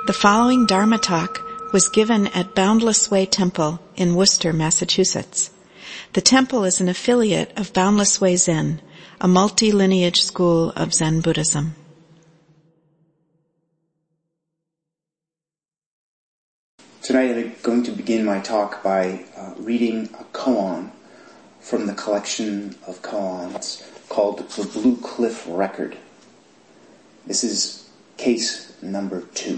The following Dharma talk was given at Boundless Way Temple in Worcester, Massachusetts. The temple is an affiliate of Boundless Way Zen, a multi-lineage school of Zen Buddhism. Tonight I'm going to begin my talk by reading a koan from the collection of koans called the Blue Cliff Record. This is case number 2.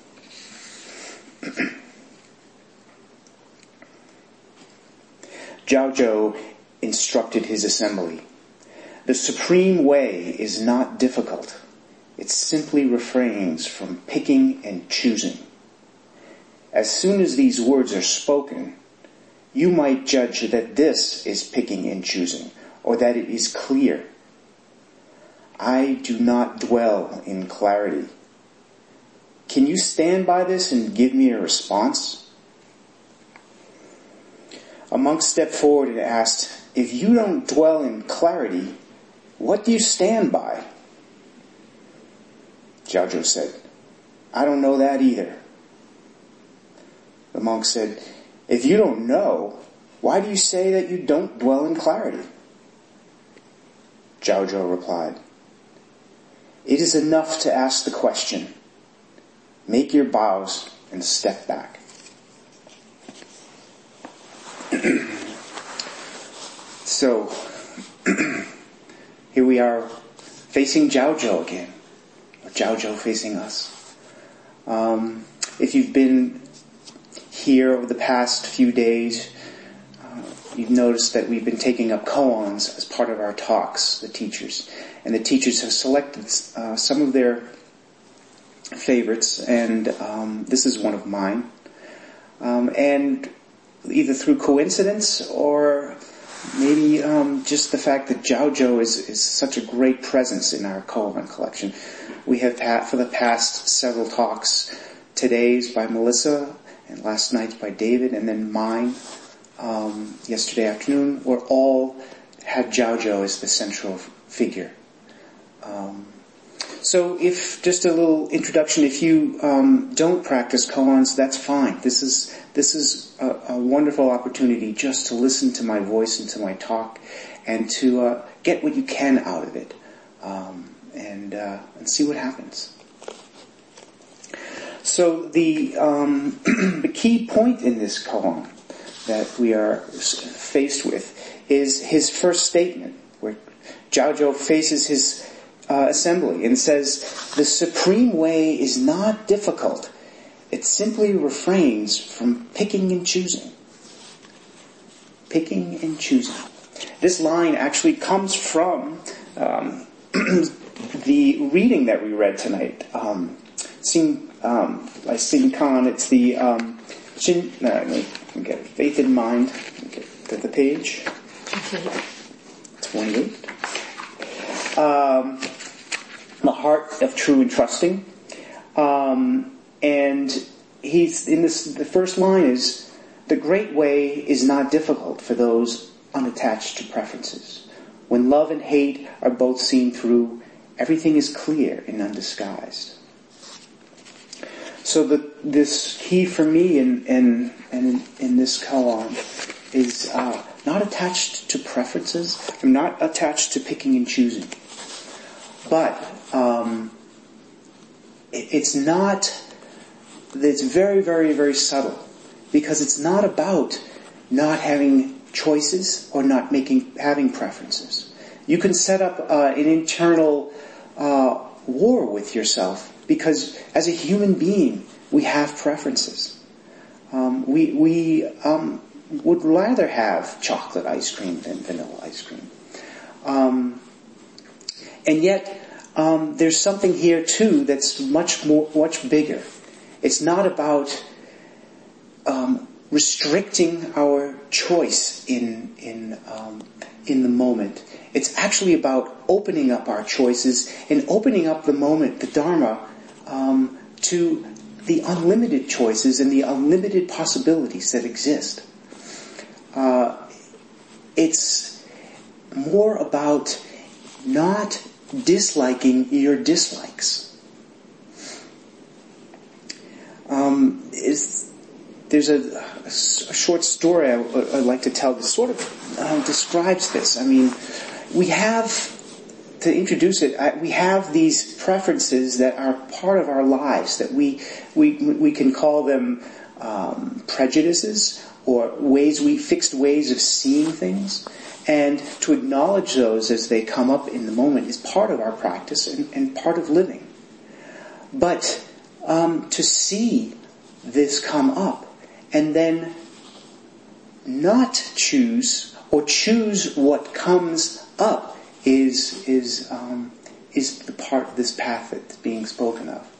Jiao instructed his assembly. The supreme way is not difficult. It simply refrains from picking and choosing. As soon as these words are spoken, you might judge that this is picking and choosing, or that it is clear. I do not dwell in clarity. Can you stand by this and give me a response? A monk stepped forward and asked, if you don't dwell in clarity, what do you stand by? Jiao said, I don't know that either. The monk said, if you don't know, why do you say that you don't dwell in clarity? Jiao replied, it is enough to ask the question. Make your bows and step back. So, here we are facing Jiao again, or Jiao facing us. If you've been here over the past few days, you've noticed that we've been taking up koans as part of our talks, the teachers. And the teachers have selected some of their favorites, and this is one of mine. And either through coincidence or maybe just the fact that Jiao is such a great presence in our koan collection. We have had for the past several talks, today's by Melissa, and last night's by David, and then mine yesterday afternoon, were all had Jiao as the central figure. So if, just a little introduction, if you don't practice koans, that's fine. This is a wonderful opportunity just to listen to my voice and to my talk, and to get what you can out of it, and see what happens. So the the key point in this koan that we are faced with is his first statement, where Jiao faces his assembly and says, the supreme way is not difficult. It simply refrains from picking and choosing. Picking and choosing. This line actually comes from the reading that we read tonight. By Sing Khan, it's the Faith in Mind. Get the page. 28. The Heart of True and Trusting. And he's in this. The first line is, the great way is not difficult for those unattached to preferences. When love and hate are both seen through, everything is clear and undisguised. So this key for me in this koan is not attached to preferences. I'm not attached to picking and choosing. But it's very, very, very subtle, because it's not about not having choices or not having preferences. You can set up an internal war with yourself, because as a human being, we have preferences. We would rather have chocolate ice cream than vanilla ice cream. And yet, there's something here too that's much bigger. It's not about restricting our choice in the moment. It's actually about opening up our choices and opening up the moment, the Dharma, to the unlimited choices and the unlimited possibilities that exist. It's more about not disliking your dislikes. there's a short story I'd like to tell that sort of describes this. I mean, we have, to introduce it, we have these preferences that are part of our lives, that we can call them prejudices or fixed ways of seeing things. And to acknowledge those as they come up in the moment is part of our practice and part of living. But to see this come up and then not choose or choose what comes up is the part of this path that's being spoken of.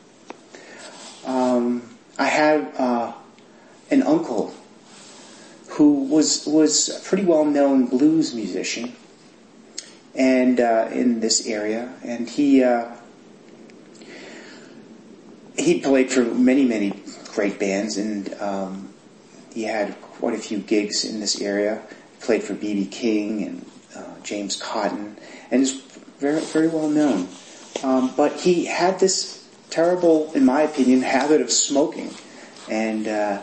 I had an uncle who was a pretty well-known blues musician, and in this area, and he played for many great bands, and he had quite a few gigs in this area. He played for B.B. King and James Cotton, and is very, very well known. But he had this terrible, in my opinion, habit of smoking, and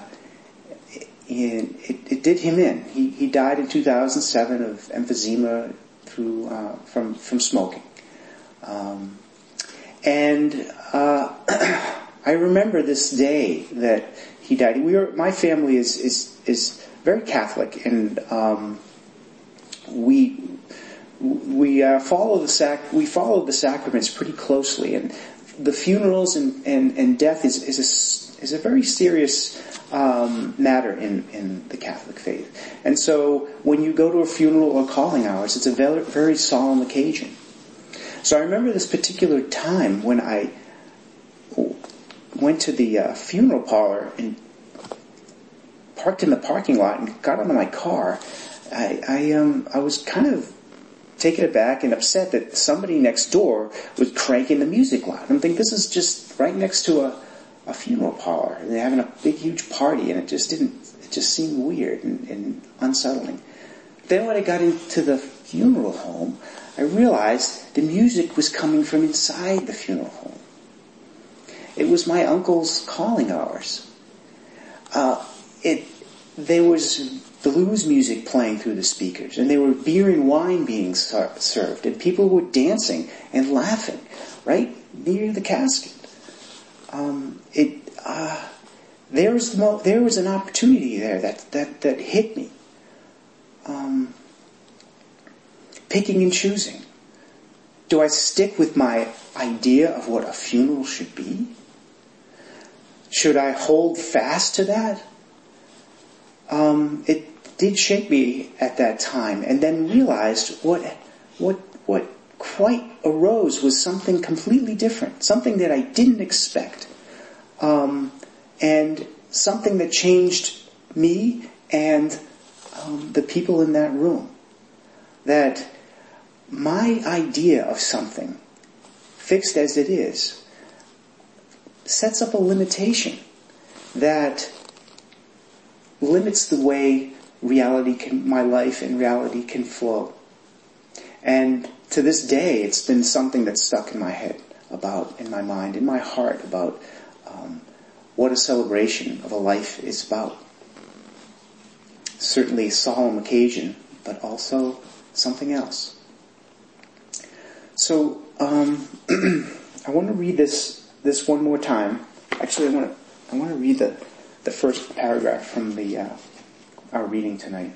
it did him in. He died in 2007 of emphysema from smoking. I remember this day that he died. My family is very Catholic, and we follow the sacraments pretty closely, and the funerals and death is a very serious matter in the Catholic faith. And so when you go to a funeral or calling hours, it's a very, very solemn occasion. So I remember this particular time when I went to the funeral parlor and parked in the parking lot and got out of my car. I was kind of taken aback and upset that somebody next door was cranking the music loud. I'm thinking, this is just right next to a funeral parlor, and they're having a big, huge party, and it just seemed weird and unsettling. Then when I got into the funeral home, I realized the music was coming from inside the funeral home. It was my uncle's calling hours. There was blues music playing through the speakers, and there were beer and wine being served, and people were dancing and laughing right near the casket. There was an opportunity there that hit me. Picking and choosing. Do I stick with my idea of what a funeral should be? Should I hold fast to that? It did shake me at that time, and then realized what quite arose was something completely different, something that I didn't expect, and something that changed me and the people in that room. That my idea of something, fixed as it is, sets up a limitation that limits the way my life and reality can flow. And to this day, it's been something that's stuck in my head in my mind, in my heart, about what a celebration of a life is about. Certainly a solemn occasion, but also something else. So, I want to read this one more time. Actually, I want to read the first paragraph from our reading tonight.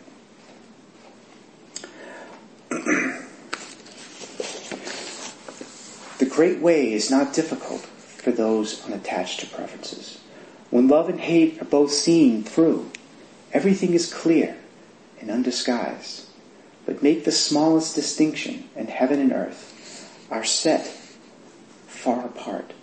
The great way is not difficult for those unattached to preferences. When love and hate are both seen through, everything is clear and undisguised. But make the smallest distinction, and heaven and earth are set far apart.